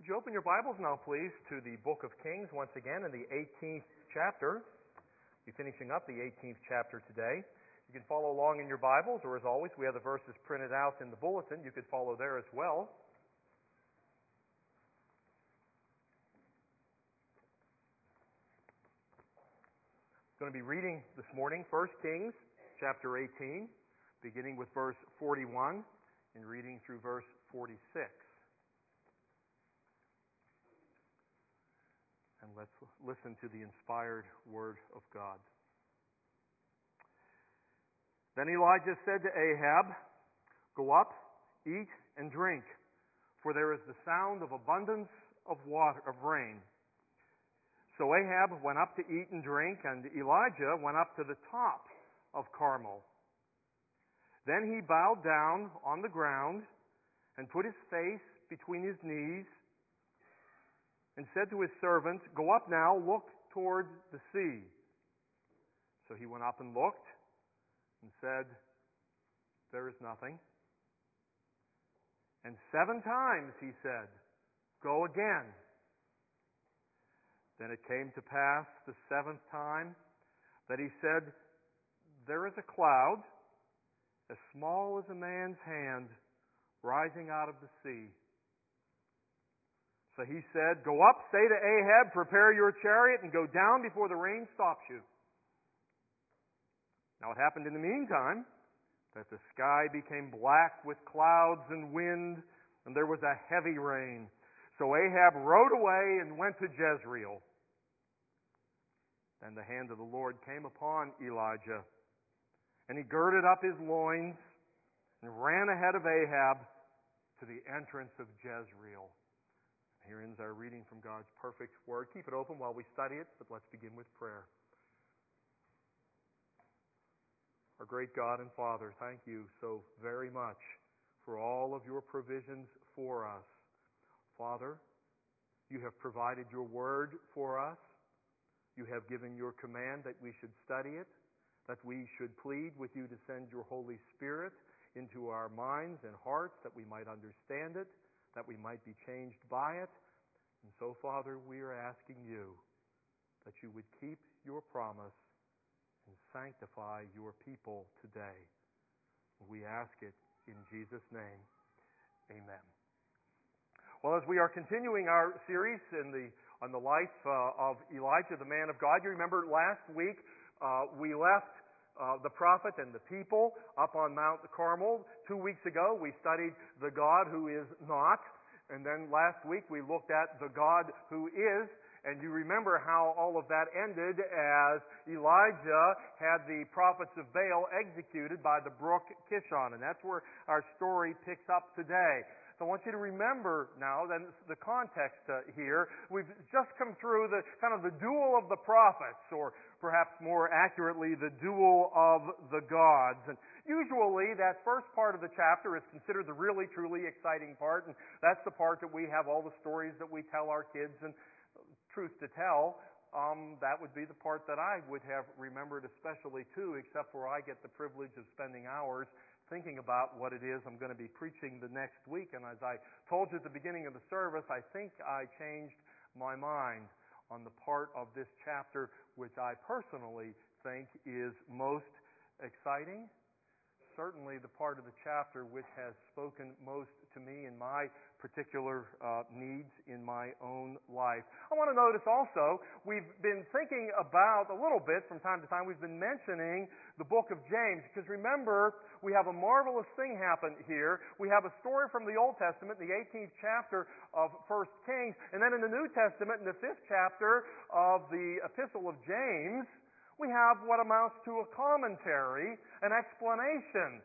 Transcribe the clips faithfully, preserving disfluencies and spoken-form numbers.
Would you open your Bibles now, please, to the book of Kings once again in the eighteenth chapter. We'll be finishing up the eighteenth chapter today. You can follow along in your Bibles, or as always, we have the verses printed out in the bulletin. You could follow there as well. I'm going to be reading this morning First Kings chapter eighteen, beginning with verse forty-one and reading through verse forty-six. And let's listen to the inspired word of God. Then Elijah said to Ahab, "Go up, eat and drink, for there is the sound of abundance of water, of rain." So Ahab went up to eat and drink, and Elijah went up to the top of Carmel. Then he bowed down on the ground and put his face between his knees and said to his servant, "Go up now, look toward the sea." So he went up and looked and said, "There is nothing." And seven times he said, "Go again." Then it came to pass the seventh time that he said, "There is a cloud as small as a man's hand rising out of the sea." So he said, "Go up, say to Ahab, prepare your chariot and go down before the rain stops you." Now it happened in the meantime that the sky became black with clouds and wind, and there was a heavy rain. So Ahab rode away and went to Jezreel. Then the hand of the Lord came upon Elijah, and he girded up his loins and ran ahead of Ahab to the entrance of Jezreel. Here ends our reading from God's perfect Word. Keep it open while we study it, but let's begin with prayer. Our great God and Father, thank you so very much for all of your provisions for us. Father, you have provided your Word for us. You have given your command that we should study it, that we should plead with you to send your Holy Spirit into our minds and hearts, that we might understand it, that we might be changed by it. And so, Father, we are asking you that you would keep your promise and sanctify your people today. We ask it in Jesus' name. Amen. Well, as we are continuing our series in the on the life uh, of Elijah, the man of God, you remember last week uh, we left Uh, the prophet and the people up on Mount Carmel. Two weeks ago, we studied the God who is not. And then last week, we looked at the God who is. And you remember how all of that ended as Elijah had the prophets of Baal executed by the brook Kishon. And that's where our story picks up today. So I want you to remember now then the context uh, here. We've just come through the kind of the duel of the prophets, or perhaps more accurately, the duel of the gods. And usually that first part of the chapter is considered the really, truly exciting part, and that's the part that we have all the stories that we tell our kids. And truth to tell, um, that would be the part that I would have remembered especially too, except for I get the privilege of spending hours thinking about what it is I'm going to be preaching the next week. And as I told you at the beginning of the service, I think I changed my mind on the part of this chapter which I personally think is most exciting. Certainly the part of the chapter which has spoken most to me in my particular uh, needs in my own life. I want to notice also, we've been thinking about a little bit from time to time, we've been mentioning the book of James, because remember, we have a marvelous thing happen here. We have a story from the Old Testament, the eighteenth chapter of First Kings, and then in the New Testament, in the fifth chapter of the Epistle of James, we have what amounts to a commentary, an explanation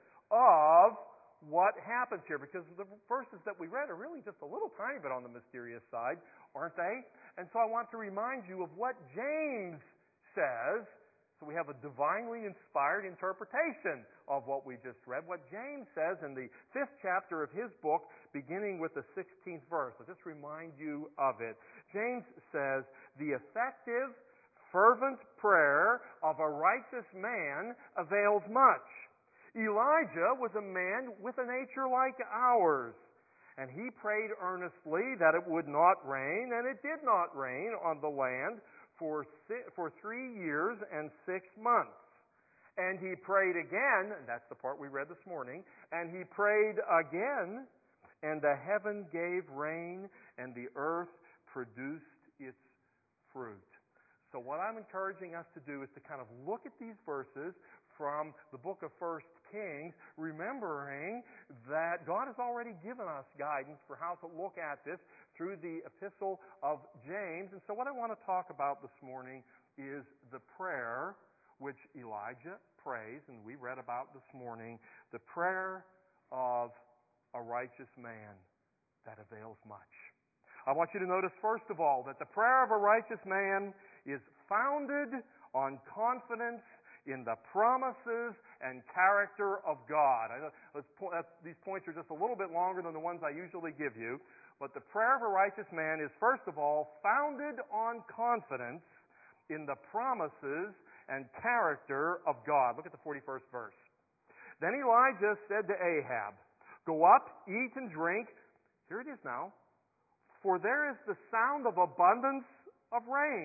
of what happens here. Because the verses that we read are really just a little tiny bit on the mysterious side, aren't they? And so I want to remind you of what James says. So we have a divinely inspired interpretation of what we just read. What James says in the fifth chapter of his book, beginning with the sixteenth verse. I'll just remind you of it. James says, "The effective fervent prayer of a righteous man avails much. Elijah was a man with a nature like ours, And he prayed earnestly that it would not rain, and it did not rain on the land for si- for three years and six months. And he prayed again, and that's the part we read this morning, and he prayed again, and the heaven gave rain, and the earth produced its fruit. So what I'm encouraging us to do is to kind of look at these verses from the book of First Kings, remembering that God has already given us guidance for how to look at this through the epistle of James. And so what I want to talk about this morning is the prayer which Elijah prays, and we read about this morning, the prayer of a righteous man that avails much. I want you to notice, first of all, that the prayer of a righteous man is founded on confidence in the promises and character of God. I know, let's po- these points are just a little bit longer than the ones I usually give you, but the prayer of a righteous man is, first of all, founded on confidence in the promises and character of God. Look at the forty-first verse. Then Elijah said to Ahab, "Go up, eat and drink." Here it is now. "For there is the sound of abundance of rain."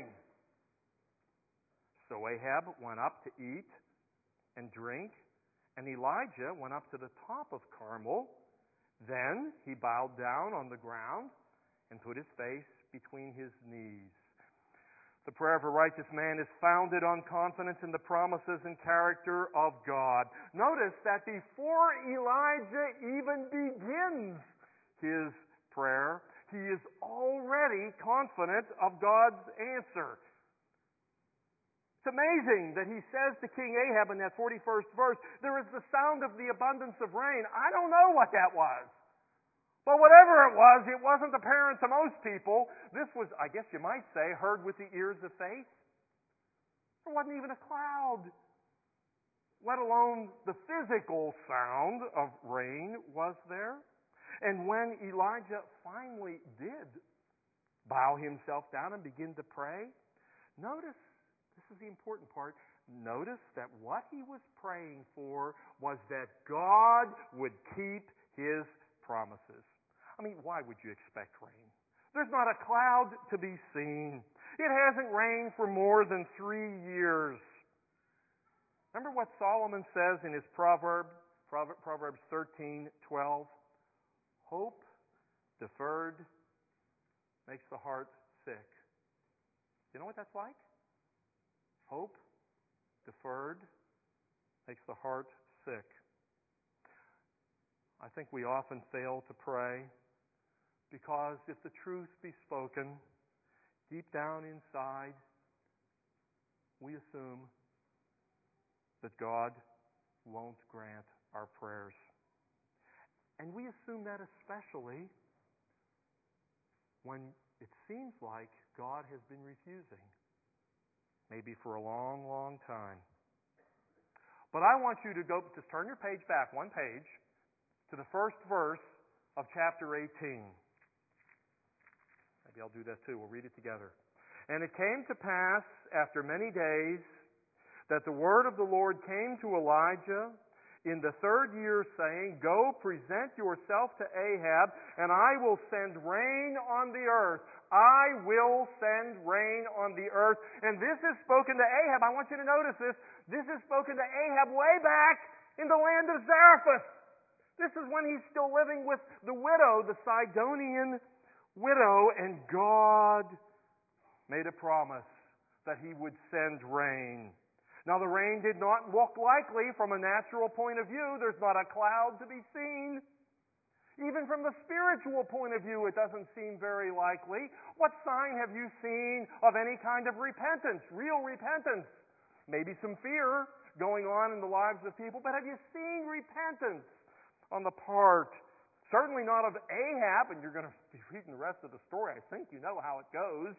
So Ahab went up to eat and drink, and Elijah went up to the top of Carmel. Then he bowed down on the ground and put his face between his knees. The prayer of a righteous man is founded on confidence in the promises and character of God. Notice that before Elijah even begins his prayer, he is already confident of God's answer. It's amazing that he says to King Ahab in that forty-first verse, "There is the sound of the abundance of rain." I don't know what that was. But whatever it was, it wasn't apparent to most people. This was, I guess you might say, heard with the ears of faith. There wasn't even a cloud, let alone the physical sound of rain was there. And when Elijah finally did bow himself down and begin to pray, notice, this is the important part, notice that what he was praying for was that God would keep his promises. I mean, why would you expect rain? There's not a cloud to be seen. It hasn't rained for more than three years. Remember what Solomon says in his proverb, Proverbs thirteen twelve? Hope deferred makes the heart sick. You know what that's like? Hope deferred makes the heart sick. I think we often fail to pray because if the truth be spoken, deep down inside, we assume that God won't grant our prayers. And we assume that especially when it seems like God has been refusing, maybe for a long, long time. But I want you to go, just turn your page back, one page, to the first verse of chapter eighteen. Maybe I'll do that too. We'll read it together. "And it came to pass after many days that the word of the Lord came to Elijah in the third year, saying, Go, present yourself to Ahab, and I will send rain on the earth. I will send rain on the earth." And this is spoken to Ahab. I want you to notice this. This is spoken to Ahab way back in the land of Zarephath. This is when he's still living with the widow, the Sidonian widow, and God made a promise that he would send rain. Now, the rain did not look likely from a natural point of view. There's not a cloud to be seen. Even from the spiritual point of view, it doesn't seem very likely. What sign have you seen of any kind of repentance, real repentance? Maybe some fear going on in the lives of people, but have you seen repentance on the part, certainly not of Ahab, and you're going to be reading the rest of the story. I think you know how it goes.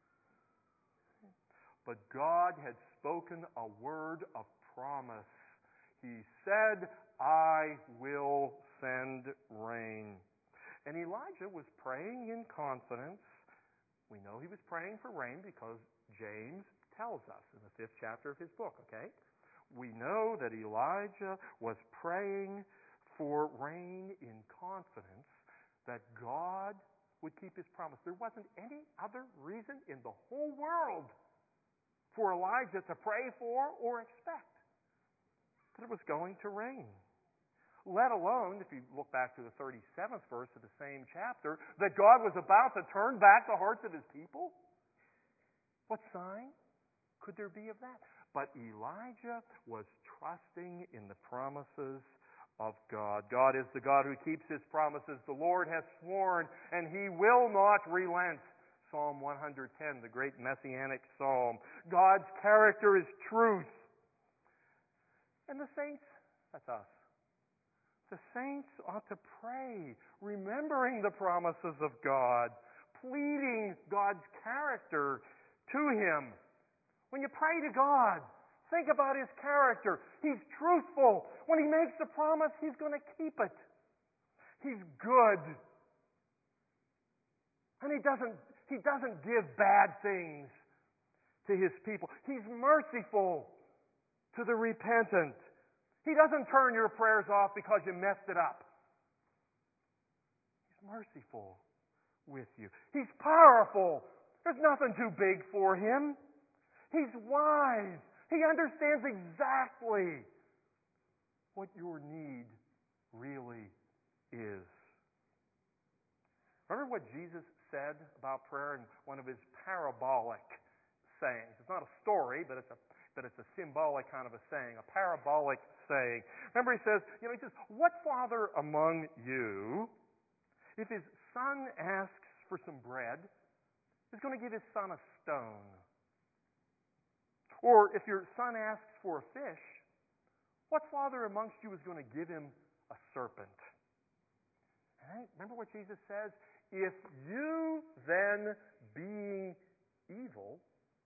But God had spoken a word of promise. He said, I will send rain. And Elijah was praying in confidence. We know he was praying for rain because James tells us in the fifth chapter of his book, okay? We know that Elijah was praying for rain in confidence that God would keep His promise. There wasn't any other reason in the whole world for Elijah to pray for or expect that it was going to rain. Let alone, if you look back to the thirty-seventh verse of the same chapter, that God was about to turn back the hearts of His people. What sign could there be of that? But Elijah was trusting in the promises of God. God is the God who keeps His promises. The Lord has sworn, and He will not relent. Psalm one ten, the great messianic psalm. God's character is truth. And the saints, that's us. The saints ought to pray, remembering the promises of God, pleading God's character to Him. When you pray to God, think about His character. He's truthful. When He makes a promise, He's going to keep it. He's good. And He doesn't, He doesn't give bad things to His people. He's merciful to the repentant. He doesn't turn your prayers off because you messed it up. He's merciful with you. He's powerful. There's nothing too big for Him. He's wise. He understands exactly what your need really is. Remember what Jesus said about prayer in one of His parabolic sayings? It's not a story, but it's a but it's a symbolic kind of a saying, a parabolic saying. Remember, He says, you know, He says, what father among you, if his son asks for some bread, is going to give his son a stone? Or if your son asks for a fish, what father amongst you is going to give him a serpent? Right? Remember what Jesus says? If you then, being evil,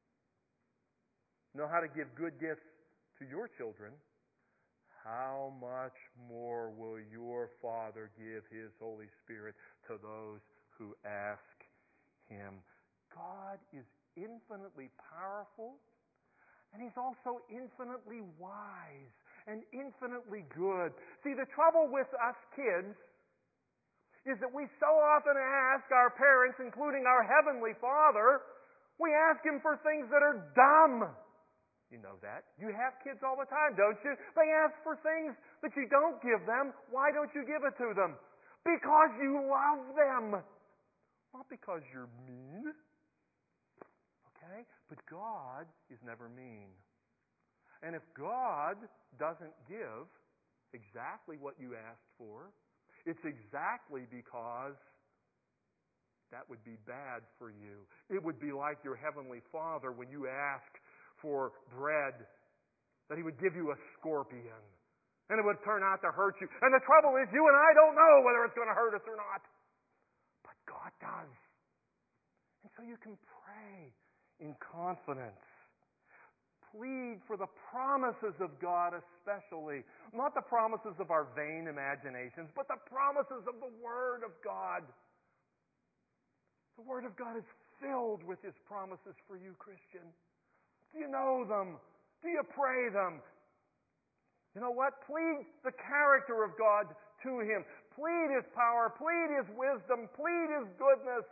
know how to give good gifts to your children, how much more will your Father give His Holy Spirit to those who ask Him? God is infinitely powerful, and He's also infinitely wise and infinitely good. See, the trouble with us kids is that we so often ask our parents, including our Heavenly Father, we ask Him for things that are dumb. You know that. You have kids all the time, don't you? They ask for things that you don't give them. Why don't you give it to them? Because you love them. Not because you're mean. Okay? But God is never mean. And if God doesn't give exactly what you asked for, it's exactly because that would be bad for you. It would be like your Heavenly Father when you ask for bread, that He would give you a scorpion, and it would turn out to hurt you. And the trouble is, you and I don't know whether it's going to hurt us or not. But God does. And so you can pray in confidence. Plead for the promises of God especially. Not the promises of our vain imaginations, but the promises of the Word of God. The Word of God is filled with His promises for you, Christian. Do you know them? Do you pray them? You know what? Plead the character of God to Him. Plead His power. Plead His wisdom. Plead His goodness.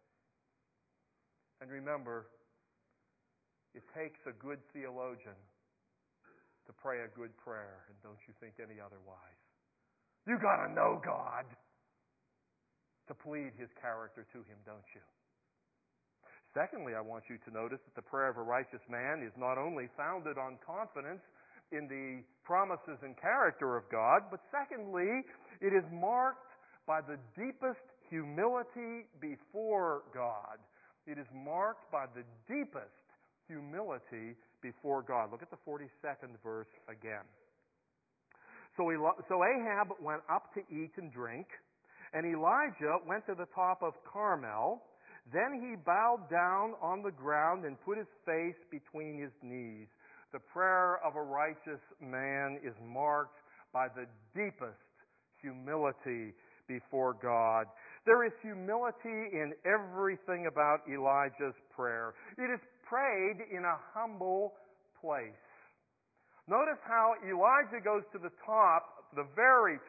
And remember, it takes a good theologian to pray a good prayer, and don't you think any otherwise. You got to know God to plead His character to Him, don't you? Secondly, I want you to notice that the prayer of a righteous man is not only founded on confidence in the promises and character of God, but secondly, it is marked by the deepest humility before God. It is marked by the deepest humility before God. Look at the forty-second verse again. So, Eli- so Ahab went up to eat and drink, and Elijah went to the top of Carmel. Then he bowed down on the ground and put his face between his knees. The prayer of a righteous man is marked by the deepest humility before God. There is humility in everything about Elijah's prayer. It is prayed in a humble place. Notice how Elijah goes to the top, the very top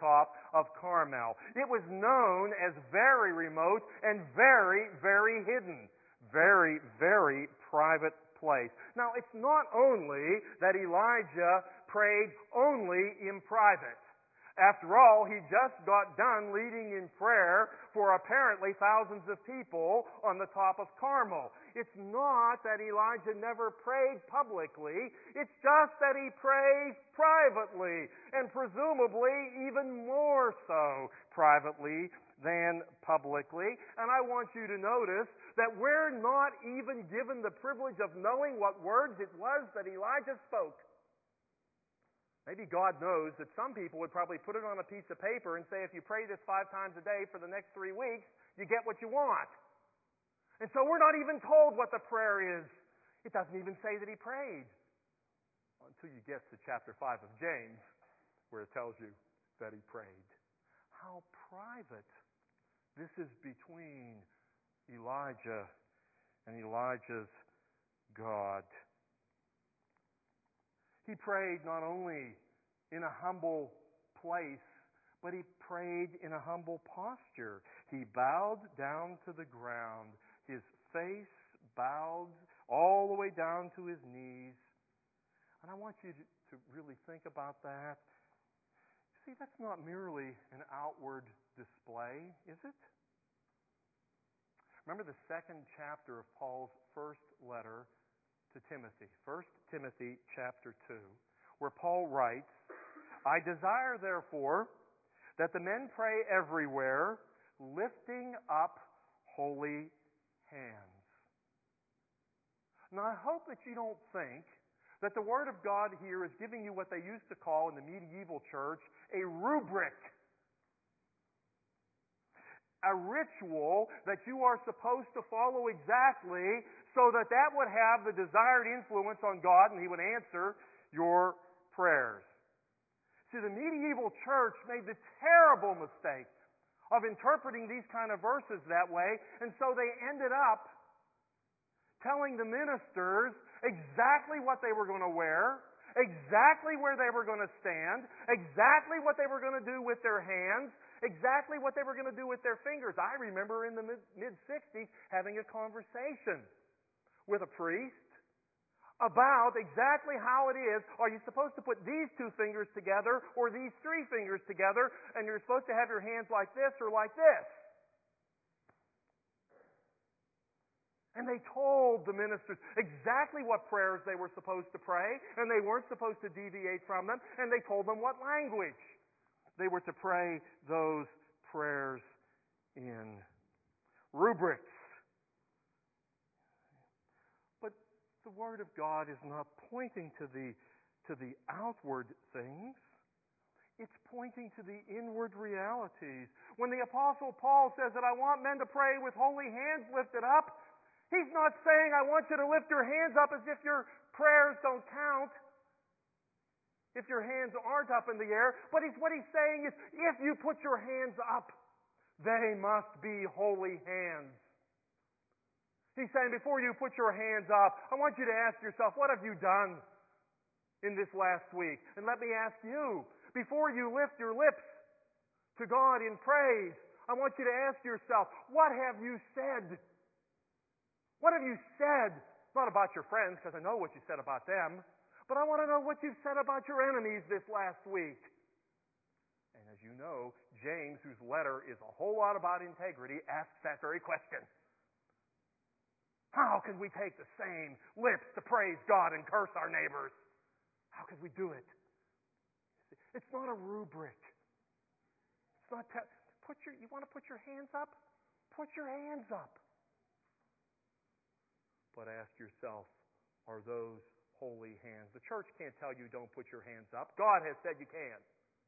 of Carmel. It was known as very remote and very, very hidden. Very, very private place. Now, it's not only that Elijah prayed only in private. After all, he just got done leading in prayer for apparently thousands of people on the top of Carmel. It's not that Elijah never prayed publicly. It's just that he prays privately, and presumably even more so privately than publicly. And I want you to notice that we're not even given the privilege of knowing what words it was that Elijah spoke. Maybe God knows that some people would probably put it on a piece of paper and say, if you pray this five times a day for the next three weeks, you get what you want. And so we're not even told what the prayer is. It doesn't even say that he prayed. Until you get to chapter five of James, where it tells you that he prayed. How private this is between Elijah and Elijah's God. He prayed not only in a humble place, but he prayed in a humble posture. He bowed down to the ground, his face bowed all the way down to his knees. And I want you to, to really think about that. See, that's not merely an outward display, is it? Remember the second chapter of Paul's first letter to Timothy, First Timothy chapter two, where Paul writes, I desire, therefore, that the men pray everywhere, lifting up holy hands. Now, I hope that you don't think that the Word of God here is giving you what they used to call in the medieval church a rubric. A ritual that you are supposed to follow exactly so that that would have the desired influence on God and He would answer your prayers. See, the medieval church made the terrible mistake of interpreting these kind of verses that way, and so they ended up telling the ministers exactly what they were going to wear, exactly where they were going to stand, exactly what they were going to do with their hands, exactly what they were going to do with their fingers. I remember in the mid-sixties having a conversation with a priest about exactly how it is. Are you supposed to put these two fingers together or these three fingers together, and you're supposed to have your hands like this or like this? And they told the ministers exactly what prayers they were supposed to pray, and they weren't supposed to deviate from them, and they told them what language they were to pray those prayers in. Rubrics. But the Word of God is not pointing to the, to the outward things. It's pointing to the inward realities. When the Apostle Paul says that I want men to pray with holy hands lifted up, he's not saying I want you to lift your hands up as if your prayers don't count, if your hands aren't up in the air. But he's, what he's saying is, if you put your hands up, they must be holy hands. He's saying, before you put your hands up, I want you to ask yourself, what have you done in this last week? And let me ask you, before you lift your lips to God in praise, I want you to ask yourself, what have you said? What have you said? Not about your friends, because I know what you said about them, but I want to know what you've said about your enemies this last week. And as you know, James, whose letter is a whole lot about integrity, asks that very question. How can we take the same lips to praise God and curse our neighbors? How can we do it? It's not a rubric. It's not te- put your. You want to put your hands up? Put your hands up. But ask yourself, are those holy hands? The church can't tell you don't put your hands up. God has said you can.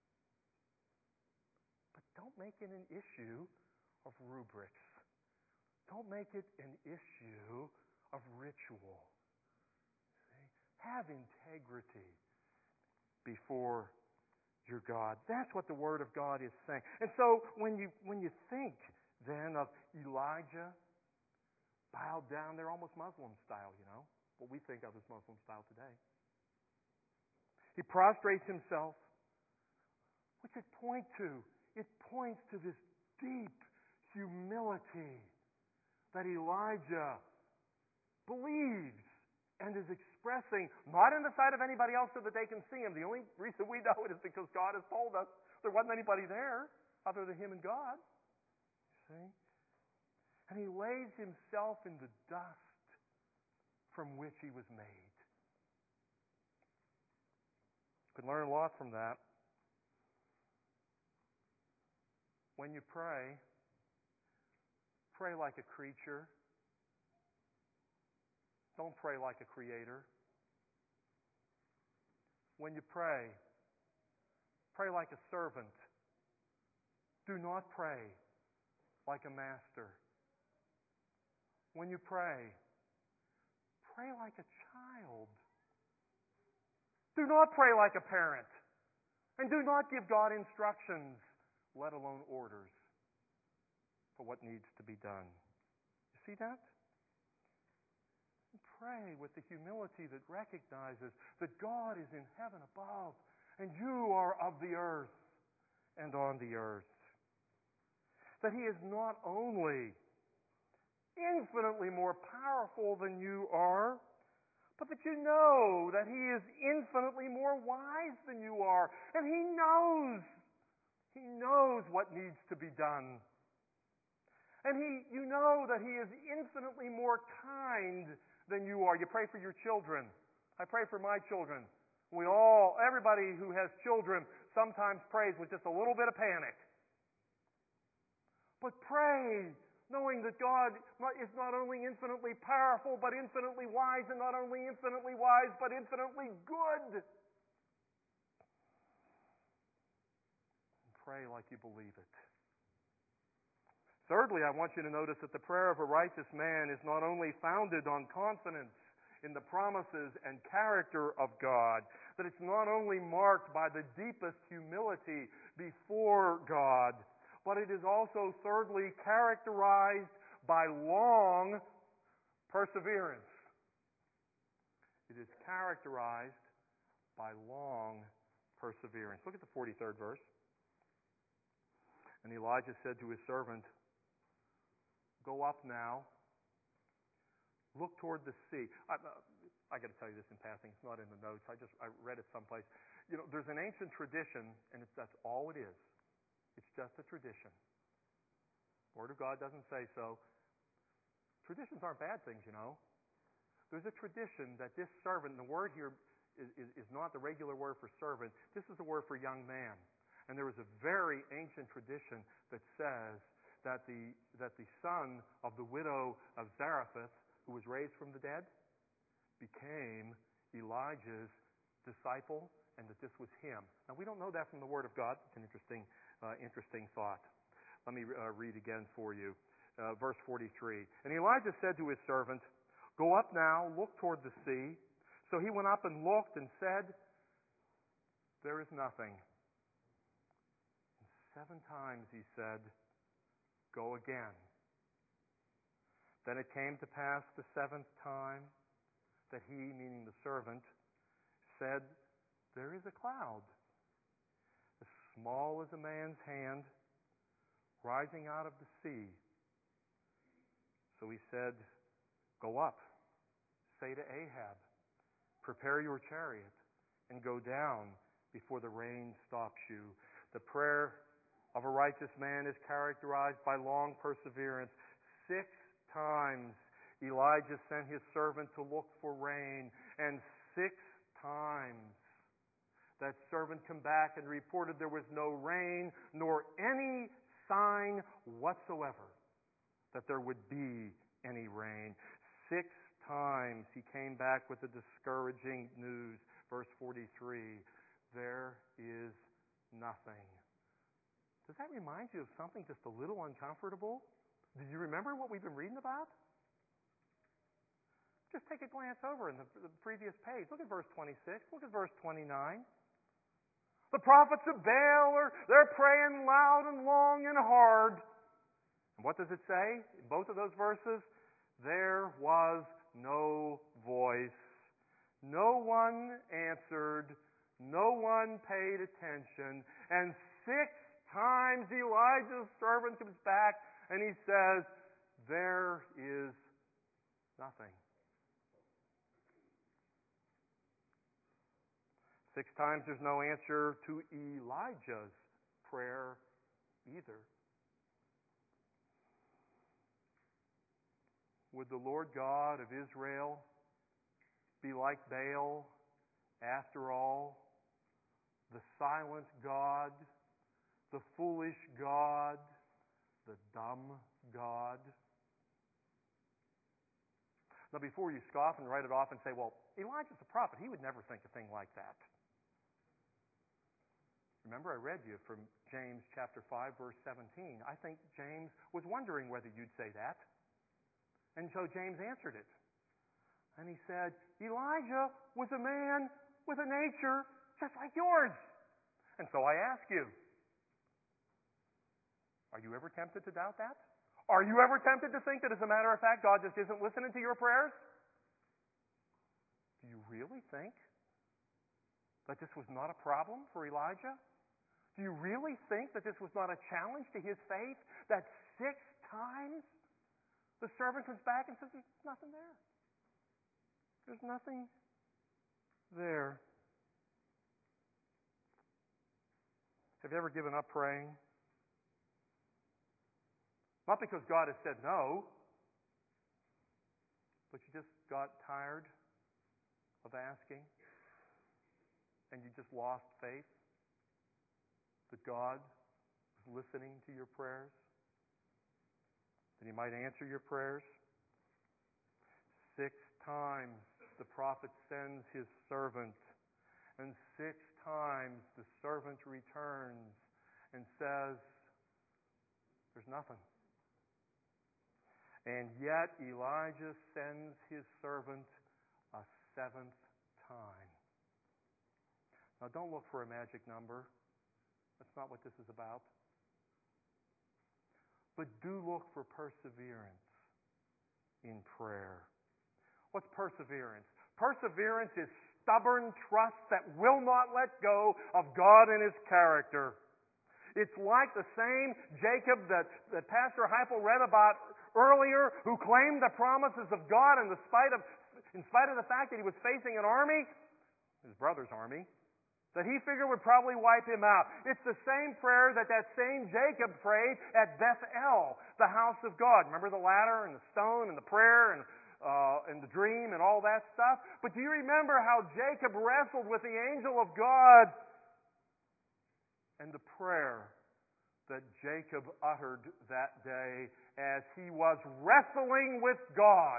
But don't make it an issue of rubrics. Don't make it an issue of ritual. See? Have integrity before your God. That's what the Word of God is saying. And so when you when you think then of Elijah bowed down, they're almost Muslim style, you know, what we think of as Muslim style today. He prostrates himself. What's it point to? it points to this deep humility that Elijah believes and is expressing, not in the sight of anybody else so that they can see him. The only reason we know it is because God has told us there wasn't anybody there other than him and God. See? And he lays himself in the dust from which he was made. Could learn a lot from that. When you pray, pray like a creature. Don't pray like a creator. When you pray, pray like a servant. Do not pray like a master. When you pray, pray like a child. Do not pray like a parent. And do not give God instructions, let alone orders, for what needs to be done. You see that? Pray with the humility that recognizes that God is in heaven above and you are of the earth and on the earth. That He is not only infinitely more powerful than you are, but that you know that He is infinitely more wise than you are. And He knows, He knows what needs to be done. And He, you know that He is infinitely more kind than you are. You pray for your children. I pray for my children. We all, everybody who has children sometimes prays with just a little bit of panic. But pray knowing that God is not only infinitely powerful, but infinitely wise, and not only infinitely wise, but infinitely good. And pray like you believe it. Thirdly, I want you to notice that the prayer of a righteous man is not only founded on confidence in the promises and character of God, that it's not only marked by the deepest humility before God, but it is also, thirdly, characterized by long perseverance. It is characterized by long perseverance. Look at the forty-third verse. And Elijah said to his servant, "Go up now, look toward the sea." I, uh, I got to tell you this in passing. It's not in the notes. I just I read it someplace. You know, there's an ancient tradition, and it's, that's all it is. It's just a tradition. The Word of God doesn't say so. Traditions aren't bad things, you know. There's a tradition that this servant, and the word here is, is, is not the regular word for servant. This is the word for young man. And there is a very ancient tradition that says that the that the son of the widow of Zarephath, who was raised from the dead, became Elijah's disciple, and that this was him. Now, we don't know that from the Word of God. It's an interesting, uh, interesting thought. Let me uh, read again for you. Uh, verse forty-three. And Elijah said to his servant, "Go up now, look toward the sea." So he went up and looked and said, "There is nothing." And seven times he said, "Go again." Then it came to pass the seventh time that he, meaning the servant, said, "There is a cloud, as small as a man's hand, rising out of the sea." So he said, "Go up, say to Ahab, prepare your chariot, and go down before the rain stops you." The prayer of a righteous man is characterized by long perseverance. Six times Elijah sent his servant to look for rain, and six times that servant came back and reported there was no rain, nor any sign whatsoever that there would be any rain. Six times he came back with the discouraging news. Verse forty-three, "There is nothing." Does that remind you of something just a little uncomfortable? Do you remember what we've been reading about? Just take a glance over in the, the previous page. Look at verse twenty-six. Look at verse twenty-nine. The prophets of Baal are they're praying loud and long and hard. And what does it say in both of those verses? There was no voice. No one answered. No one paid attention. And six times Elijah's servant comes back and he says, there is nothing. Six times there's no answer to Elijah's prayer either. Would the Lord God of Israel be like Baal after all? The silent God, the foolish God, the dumb God? Now, before you scoff and write it off and say, well, Elijah's a prophet, he would never think a thing like that. Remember, I read you from James chapter five, verse seventeen. I think James was wondering whether you'd say that. And so James answered it. And he said, Elijah was a man with a nature just like yours. And so I ask you, are you ever tempted to doubt that? Are you ever tempted to think that, as a matter of fact, God just isn't listening to your prayers? Do you really think that this was not a problem for Elijah? Do you really think that this was not a challenge to his faith? That six times the servant comes back and says, there's nothing there. There's nothing there. Have you ever given up praying? Not because God has said no, but you just got tired of asking and you just lost faith that God was listening to your prayers, that He might answer your prayers. Six times the prophet sends his servant, and six times the servant returns and says, there's nothing. And yet Elijah sends his servant a seventh time. Now, don't look for a magic number. That's not what this is about. But do look for perseverance in prayer. What's perseverance? Perseverance is stubborn trust that will not let go of God and His character. It's like the same Jacob that, that Pastor Heipel read about earlier, who claimed the promises of God in, the spite of, in spite of the fact that he was facing an army, his brother's army, that he figured would probably wipe him out. It's the same prayer that that same Jacob prayed at Bethel, the house of God. Remember the ladder and the stone and the prayer and, uh, and the dream and all that stuff? But do you remember how Jacob wrestled with the angel of God? And the prayer that Jacob uttered that day as he was wrestling with God: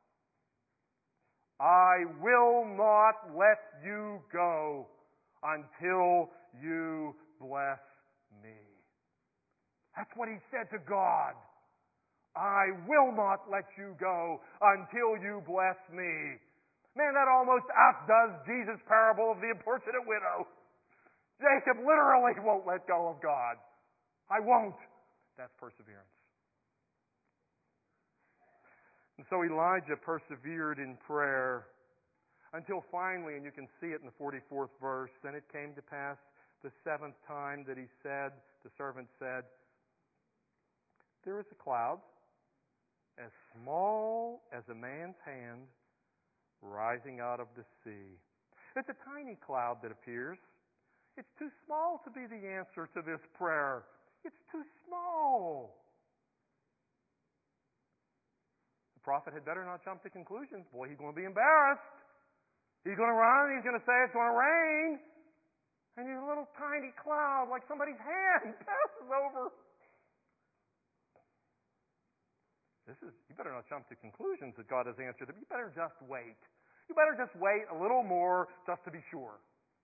I will not let you go until you bless me. That's what he said to God. I will not let you go until you bless me. Man, that almost outdoes Jesus' parable of the importunate widow. Jacob literally won't let go of God. I won't. That's perseverance. And so Elijah persevered in prayer until finally, and you can see it in the forty-fourth verse, then it came to pass the seventh time that he said, the servant said, there is a cloud as small as a man's hand rising out of the sea. It's a tiny cloud that appears. It's too small to be the answer to this prayer. It's too small. The prophet had better not jump to conclusions. Boy, he's going to be embarrassed. He's going to run, he's going to say it's going to rain, and he's a little tiny cloud like somebody's hand passes over. This is, you better not jump to conclusions that God has answered them. You better just wait. You better just wait a little more just to be sure.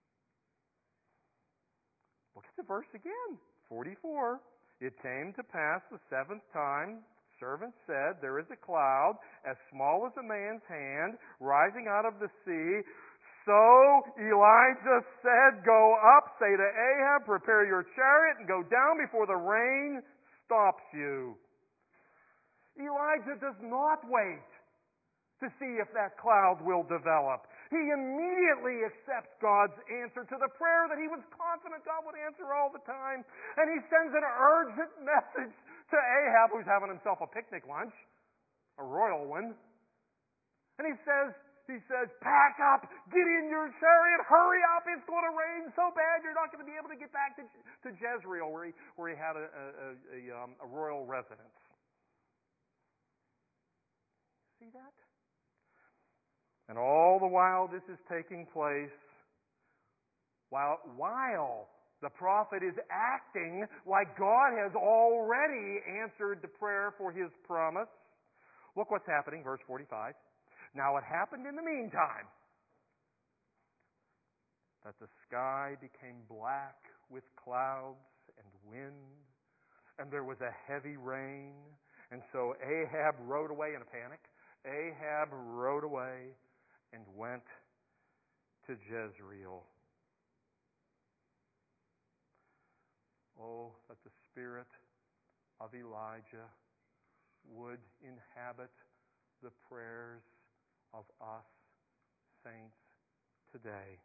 Look at the verse again, forty-four. It came to pass the seventh time, servant said, there is a cloud as small as a man's hand rising out of the sea. So Elijah said, go up, say to Ahab, prepare your chariot and go down before the rain stops you. Elijah does not wait to see if that cloud will develop. He immediately accepts God's answer to the prayer that he was confident God would answer all the time. And he sends an urgent message to Ahab, who's having himself a picnic lunch, a royal one. And he says, he says, pack up, get in your chariot, hurry up, it's going to rain so bad you're not going to be able to get back to, to Jezreel, where he, where he had a, a, a, um, a royal residence. See that? And all the while this is taking place, while, while the prophet is acting like God has already answered the prayer for his promise, look what's happening, verse forty-five. Now it happened in the meantime that the sky became black with clouds and wind, and there was a heavy rain, and so Ahab rode away in a panic. Ahab rode away and went to Jezreel. Oh, that the spirit of Elijah would inhabit the prayers of us saints today.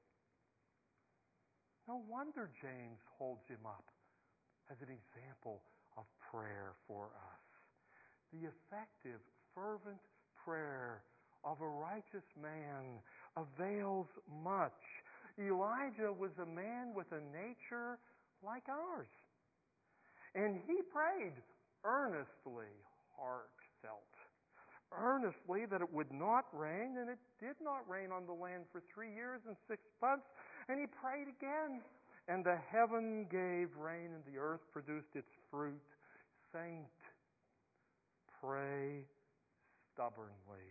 No wonder James holds him up as an example of prayer for us. The effective, fervent prayer of a righteous man avails much. Elijah was a man with a nature like ours. And he prayed earnestly, heartfelt, earnestly that it would not rain, and it did not rain on the land for three years and six months. And he prayed again, and the heaven gave rain, and the earth produced its fruit. Saint, pray stubbornly.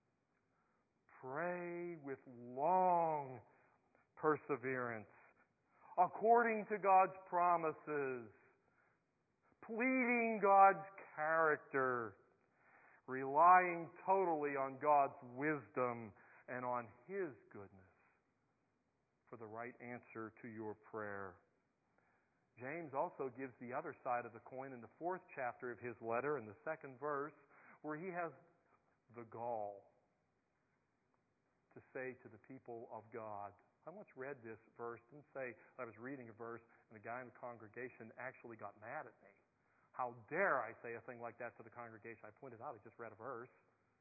Pray with long perseverance, according to God's promises, pleading God's character, relying totally on God's wisdom and on His goodness for the right answer to your prayer. James also gives the other side of the coin in the fourth chapter of his letter, in the second verse, where he has the gall to say to the people of God. I once read this verse and say I was reading a verse and a guy in the congregation actually got mad at me. How dare I say a thing like that to the congregation? I pointed out I just read a verse.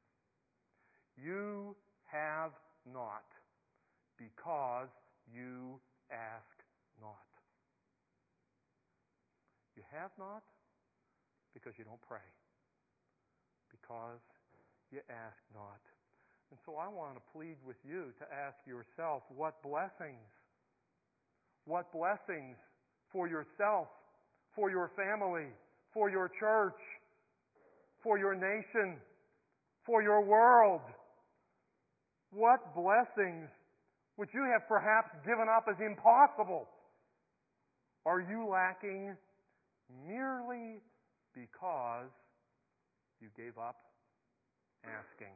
You have not because you ask not. You have not because you don't pray. Because you ask not. And so I want to plead with you to ask yourself, what blessings, what blessings for yourself, for your family, for your church, for your nation, for your world, what blessings which you have perhaps given up as impossible are you lacking merely because you gave up asking?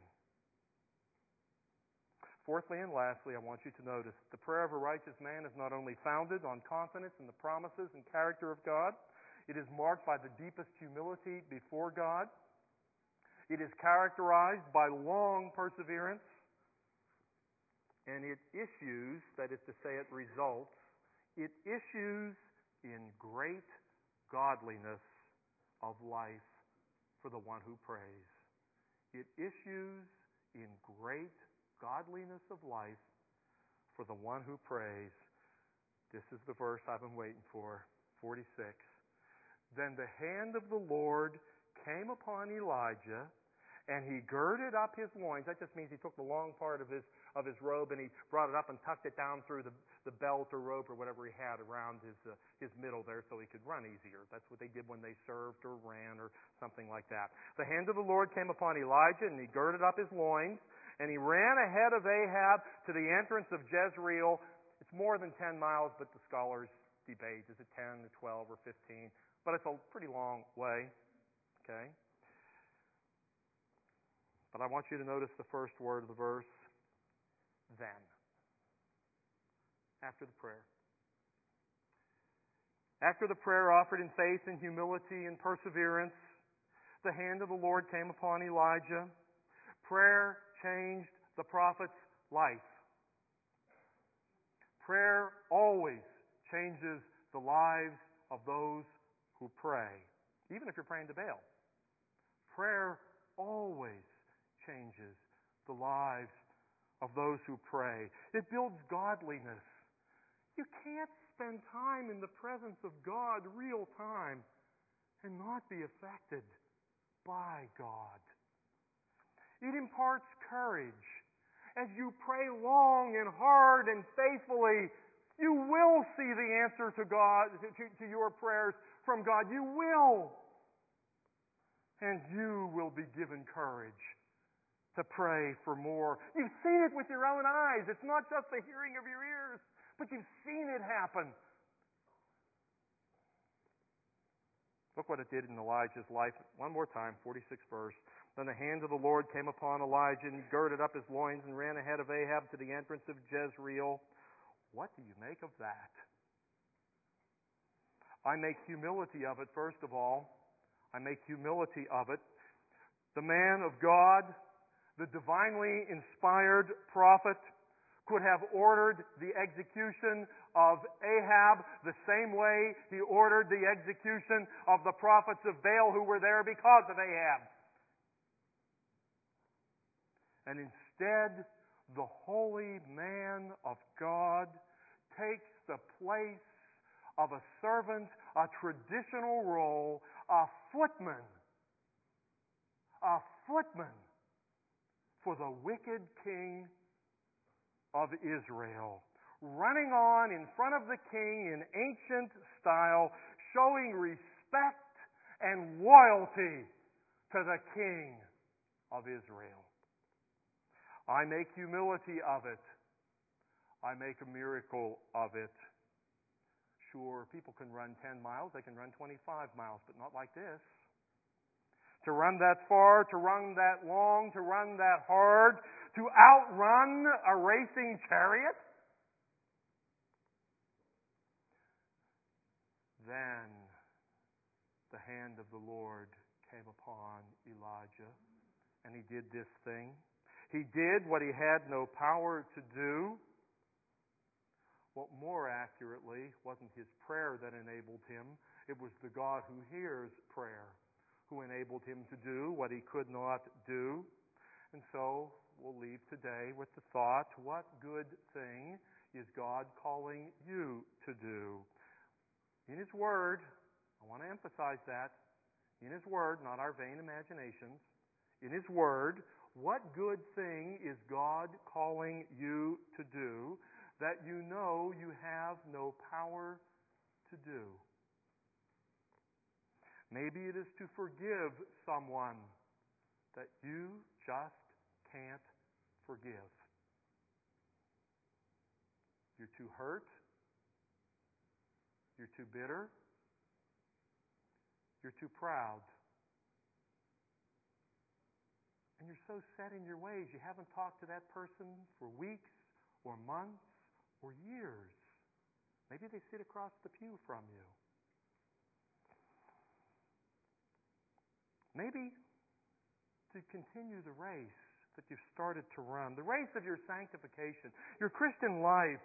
Fourthly and lastly, I want you to notice the prayer of a righteous man is not only founded on confidence in the promises and character of God, it is marked by the deepest humility before God. It is characterized by long perseverance, and it issues, that is to say, it results, it issues in great godliness of life for the one who prays. It issues in great godliness of life for the one who prays. This is the verse I've been waiting for, forty-six. Then the hand of the Lord came upon Elijah, and he girded up his loins. That just means he took the long part of his of his robe and he brought it up and tucked it down through the, the belt or rope or whatever he had around his uh, his middle there so he could run easier. That's what they did when they served or ran or something like that. The hand of the Lord came upon Elijah, and he girded up his loins, and he ran ahead of Ahab to the entrance of Jezreel. It's more than ten miles, but the scholars debate. Is it ten or twelve or fifteen? But it's a pretty long way. Okay? But I want you to notice the first word of the verse. Then. After the prayer. After the prayer offered in faith and humility and perseverance, the hand of the Lord came upon Elijah. Prayer changed the prophet's life. Prayer always changes the lives of those who pray, even if you're praying to Baal. Prayer always changes the lives of those who pray. It builds godliness. You can't spend time in the presence of God, real time, and not be affected by God. It imparts courage. As you pray long and hard and faithfully, you will see the answer to God, to, to your prayers from God. You will. And you will be given courage to pray for more. You've seen it with your own eyes. It's not just the hearing of your ears, but you've seen it happen. Look what it did in Elijah's life. One more time, forty-sixth verse. Then the hand of the Lord came upon Elijah, and he girded up his loins and ran ahead of Ahab to the entrance of Jezreel. What do you make of that? I make humility of it, first of all. I make humility of it. The man of God, the divinely inspired prophet, could have ordered the execution of Ahab the same way he ordered the execution of the prophets of Baal who were there because of Ahab. And instead, the holy man of God takes the place of a servant, a traditional role, a footman, a footman for the wicked king of Israel, running on in front of the king in ancient style, showing respect and loyalty to the king of Israel. I make humility of it. I make a miracle of it. Sure, people can run ten miles, they can run twenty-five miles, but not like this. To run that far, to run that long, to run that hard, to outrun a racing chariot? Then the hand of the Lord came upon Elijah, and he did this thing. He did what he had no power to do. Well, more accurately, it wasn't his prayer that enabled him. It was the God who hears prayer who enabled him to do what he could not do. And so we'll leave today with the thought, what good thing is God calling you to do? In His Word, I want to emphasize that, in His Word, not our vain imaginations, in His Word, what good thing is God calling you to do that you know you have no power to do? Maybe it is to forgive someone that you just can't forgive. You're too hurt. You're too bitter. You're too proud. And you're so set in your ways, you haven't talked to that person for weeks or months or years. Maybe they sit across the pew from you. Maybe to continue the race that you've started to run, the race of your sanctification, your Christian life.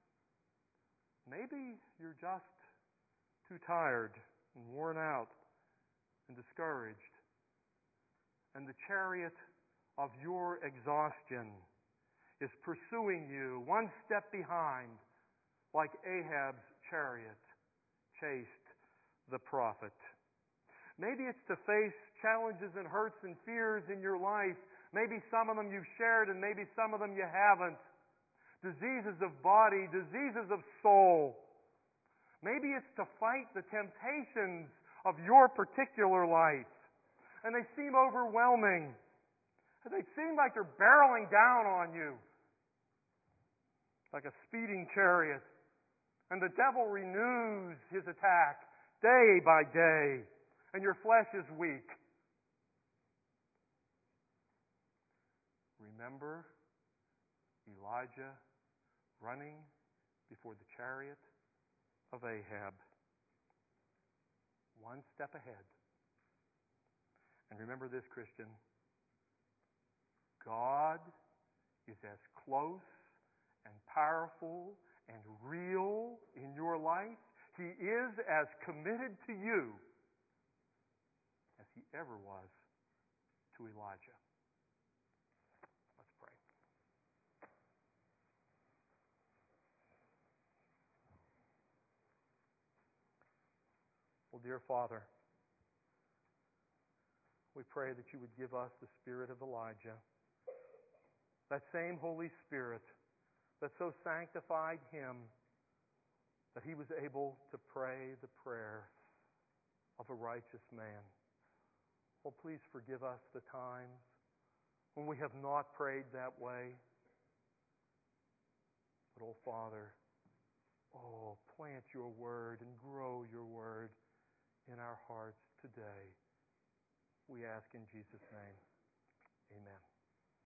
Maybe you're just too tired and worn out and discouraged. And the chariot of your exhaustion is pursuing you one step behind, like Ahab's chariot chased the prophet. Maybe it's to face challenges and hurts and fears in your life. Maybe some of them you've shared and maybe some of them you haven't. Diseases of body, diseases of soul. Maybe it's to fight the temptations of your particular life. And they seem overwhelming. They seem like they're barreling down on you like a speeding chariot. And the devil renews his attack day by day. And your flesh is weak. Remember Elijah running before the chariot of Ahab. One step ahead. And remember this, Christian. God is as close and powerful and real in your life. He is as committed to you as he ever was to Elijah. Let's pray. Well, dear Father, we pray that you would give us the spirit of Elijah, that same Holy Spirit that so sanctified him that he was able to pray the prayer of a righteous man. Oh, please forgive us the times when we have not prayed that way. But, oh, Father, oh, plant your word and grow your word in our hearts today. We ask in Jesus' name. Amen.